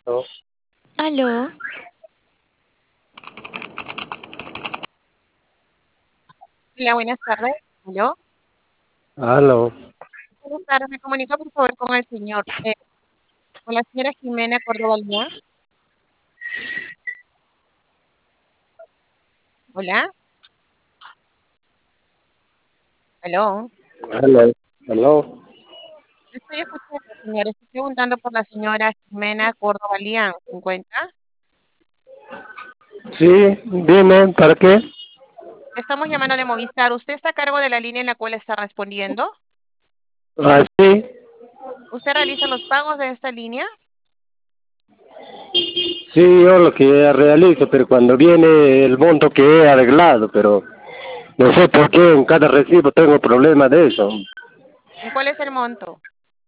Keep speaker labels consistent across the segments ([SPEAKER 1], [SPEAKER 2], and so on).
[SPEAKER 1] Oh,
[SPEAKER 2] Aló,
[SPEAKER 3] Hola, buenas tardes. ¿Aló?
[SPEAKER 1] aló,
[SPEAKER 3] Buenas tardes. Me comunico por favor con el señor, con la señora Jimena Córdoba Liñán. Hola. ¿Aló?
[SPEAKER 1] aló, aló.
[SPEAKER 3] Estoy escuchando, señora. Estoy preguntando por la señora Jimena Córdoba Liñán. ¿Se encuentra?
[SPEAKER 1] Sí, dime, ¿para qué?
[SPEAKER 3] Estamos llamando de Movistar. ¿Usted está a cargo de la línea en la cual está respondiendo?
[SPEAKER 1] Ah, sí,
[SPEAKER 3] ¿Usted realiza los pagos de esta línea?
[SPEAKER 1] sí, yo lo que realizo, pero cuando viene el monto que he arreglado, pero no sé por qué en cada recibo tengo problemas de eso.
[SPEAKER 3] ¿Y cuál es el monto?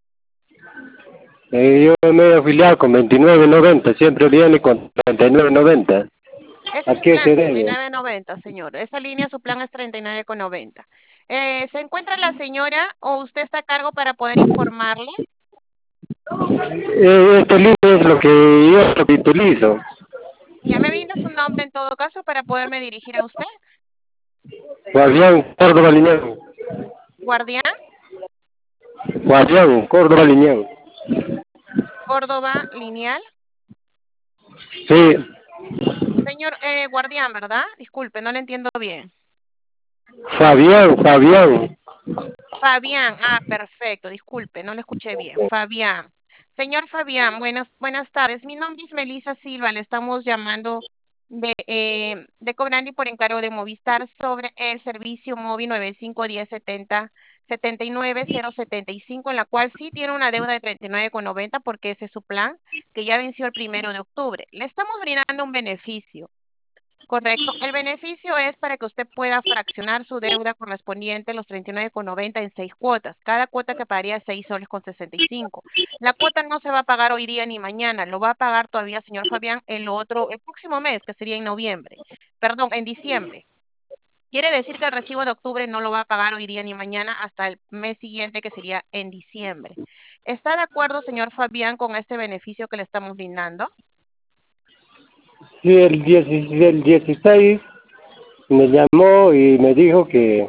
[SPEAKER 1] Yo me he afiliado con 29.90, siempre viene con 39.90.
[SPEAKER 3] Ese
[SPEAKER 1] ¿A
[SPEAKER 3] es su
[SPEAKER 1] qué
[SPEAKER 3] plan,
[SPEAKER 1] se debe?
[SPEAKER 3] 39.90, señor. Esa línea, su plan es 39.90. ¿Se encuentra la señora o usted está a cargo para poder informarle?
[SPEAKER 1] Este libro es lo que yo lo que utilizo.
[SPEAKER 3] Ya me brinda su nombre en todo caso para poderme dirigir a usted.
[SPEAKER 1] Guardián Córdoba Lineal.
[SPEAKER 3] Guardián
[SPEAKER 1] Guardián Córdoba Lineal.
[SPEAKER 3] Córdoba Lineal.
[SPEAKER 1] Sí,
[SPEAKER 3] Señor Guardián, ¿verdad? Disculpe, no le entiendo bien.
[SPEAKER 1] Fabián.
[SPEAKER 3] Fabián, perfecto, disculpe, no le escuché bien. Fabián. Señor Fabián, buenas tardes. Mi nombre es Melissa Silva, le estamos llamando de Cobrandi por encargo de Movistar sobre el servicio móvil 951070 79075, en la cual sí tiene una deuda de 39,90 porque ese es su plan, que ya venció el 1 de octubre. Le estamos brindando un beneficio. Correcto. El beneficio es para que usted pueda fraccionar su deuda correspondiente, los 39,90 en 6 cuotas. Cada cuota que pagaría es 6 soles con 65. La cuota no se va a pagar hoy día ni mañana, lo va a pagar todavía, señor Fabián, el próximo mes, que sería en noviembre. Perdón, en diciembre. Quiere decir que el recibo de octubre no lo va a pagar hoy día ni mañana hasta el mes siguiente, que sería en diciembre. ¿Está de acuerdo, señor Fabián, con este beneficio que le estamos brindando?
[SPEAKER 1] Sí, el 16 me llamó y me dijo que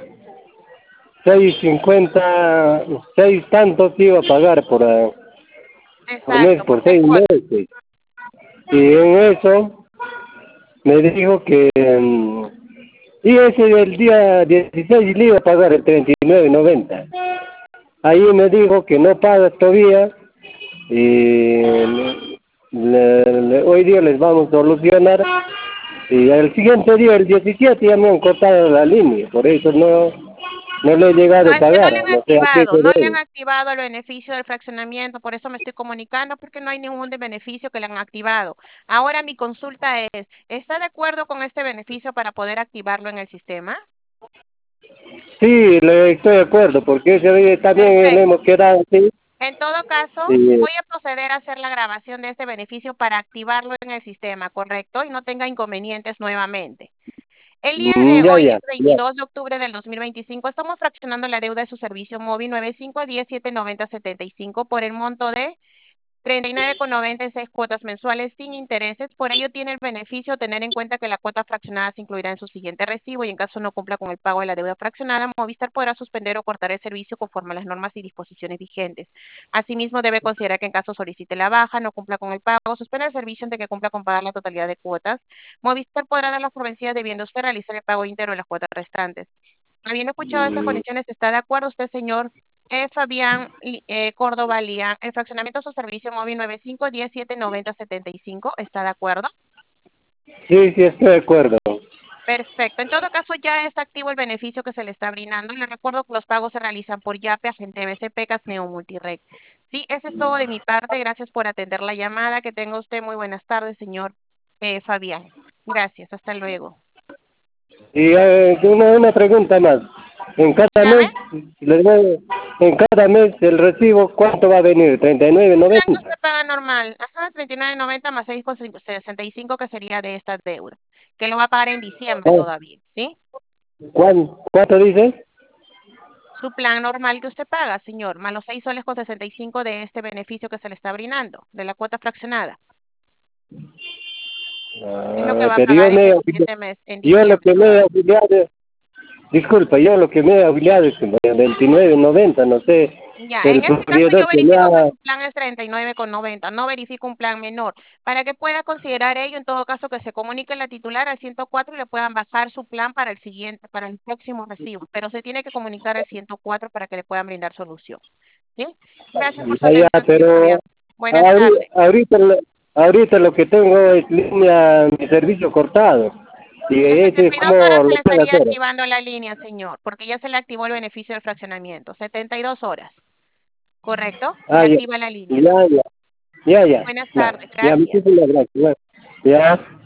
[SPEAKER 1] 6.50, 6 tantos iba a pagar por mes,
[SPEAKER 3] Exacto, por
[SPEAKER 1] por
[SPEAKER 3] seis
[SPEAKER 1] 6
[SPEAKER 3] cuotas.
[SPEAKER 1] meses. Y en eso me dijo que, y ese del día 16 le iba a pagar el 39.90. Ahí me dijo que no paga todavía y hoy día les vamos a solucionar. Y el siguiente día, el 17, ya me han cortado la línea, por eso no le he llegado
[SPEAKER 3] No,
[SPEAKER 1] a
[SPEAKER 3] es que no
[SPEAKER 1] pagar,
[SPEAKER 3] le han
[SPEAKER 1] no sé a qué
[SPEAKER 3] activado,
[SPEAKER 1] se
[SPEAKER 3] no le han
[SPEAKER 1] debe.
[SPEAKER 3] activado el beneficio del fraccionamiento, por eso me estoy comunicando, porque no hay ningún beneficio que le han activado. Ahora mi consulta es, ¿está de acuerdo con este beneficio para poder activarlo en el sistema?
[SPEAKER 1] Sí, estoy de acuerdo, porque ese día también le hemos
[SPEAKER 3] Perfecto.
[SPEAKER 1] quedado así.
[SPEAKER 3] En todo caso,
[SPEAKER 1] Y,
[SPEAKER 3] voy a proceder a hacer la grabación de este beneficio para activarlo en el sistema, ¿correcto? Y no tenga inconvenientes nuevamente. El día de
[SPEAKER 1] ya,
[SPEAKER 3] hoy,
[SPEAKER 1] ya,
[SPEAKER 3] es 22 de octubre del 2025, estamos fraccionando la deuda de su servicio móvil 9510 790 75 por el monto de 39,90 en 6 cuotas mensuales sin intereses. Por ello tiene el beneficio tener en cuenta que la cuota fraccionada se incluirá en su siguiente recibo y en caso no cumpla con el pago de la deuda fraccionada, Movistar podrá suspender o cortar el servicio conforme a las normas y disposiciones vigentes. Asimismo, debe considerar que en caso solicite la baja, no cumpla con el pago, suspenda el servicio antes de que cumpla con pagar la totalidad de cuotas, Movistar podrá dar las por vencidas debiendo usted realizar el pago íntegro de las cuotas restantes. Habiendo escuchado estas
[SPEAKER 1] mm,
[SPEAKER 3] condiciones, ¿está de acuerdo usted, señor Fabián Córdoba Lian? El fraccionamiento de su servicio móvil 9510 790 75? ¿Está de acuerdo?
[SPEAKER 1] sí, sí, estoy de acuerdo.
[SPEAKER 3] Perfecto. En todo caso, ya está activo el beneficio que se le está brindando. Le recuerdo que los pagos se realizan por Yape, Agente BCP, Neo Multirec. Sí, eso es todo de mi parte. Gracias por atender la llamada. Que tenga usted muy buenas tardes, señor Fabián. Gracias. Hasta luego.
[SPEAKER 1] Y una pregunta más. En cada
[SPEAKER 3] Dígame.
[SPEAKER 1] mes, en cada mes el recibo, ¿cuánto va a venir?
[SPEAKER 3] El plan que
[SPEAKER 1] 39.90.
[SPEAKER 3] usted paga normal, ajá, 39,90 más 6,65, que sería de esta deuda, que lo va a pagar en diciembre
[SPEAKER 1] Oh,
[SPEAKER 3] todavía, ¿sí?
[SPEAKER 1] ¿cuánto dices?
[SPEAKER 3] Su plan normal que usted paga, señor, más los 6 soles con 65 de este beneficio que se le está brindando, de la cuota fraccionada. Es lo que va a
[SPEAKER 1] Pero yo
[SPEAKER 3] pagar en
[SPEAKER 1] me,
[SPEAKER 3] el siguiente mes, en
[SPEAKER 1] yo lo
[SPEAKER 3] diciembre.
[SPEAKER 1] que me he afiliado, disculpa, yo lo que me he afiliado es como 29.90, no sé,
[SPEAKER 3] Ya,
[SPEAKER 1] el
[SPEAKER 3] en este caso yo
[SPEAKER 1] proveedor que me
[SPEAKER 3] verifico que
[SPEAKER 1] ha...
[SPEAKER 3] su plan es 39,90, no verifico un plan menor. Para que pueda considerar ello, en todo caso, que se comunique la titular al 104 y le puedan bajar su plan para el siguiente, para el próximo recibo. Pero se tiene que comunicar al 104 para que le puedan brindar solución. ¿Sí? Gracias por su
[SPEAKER 1] Ya,
[SPEAKER 3] atención, señor
[SPEAKER 1] pero
[SPEAKER 3] Fabián. Buenas
[SPEAKER 1] ahorita,
[SPEAKER 3] tardes.
[SPEAKER 1] ahorita, ahorita lo que tengo es línea, mi servicio cortado. Y
[SPEAKER 3] En
[SPEAKER 1] ese es
[SPEAKER 3] 72
[SPEAKER 1] como
[SPEAKER 3] horas se
[SPEAKER 1] lo
[SPEAKER 3] le
[SPEAKER 1] puedo
[SPEAKER 3] estaría
[SPEAKER 1] hacer.
[SPEAKER 3] activando la línea, señor, porque ya se le activó el beneficio del fraccionamiento. 72 horas, ¿correcto? Se le
[SPEAKER 1] Ya,
[SPEAKER 3] activa la línea.
[SPEAKER 1] ya, ya, ya, ya,
[SPEAKER 3] Buenas
[SPEAKER 1] ya,
[SPEAKER 3] tardes,
[SPEAKER 1] ya,
[SPEAKER 3] gracias.
[SPEAKER 1] muchísimas gracias. Ya.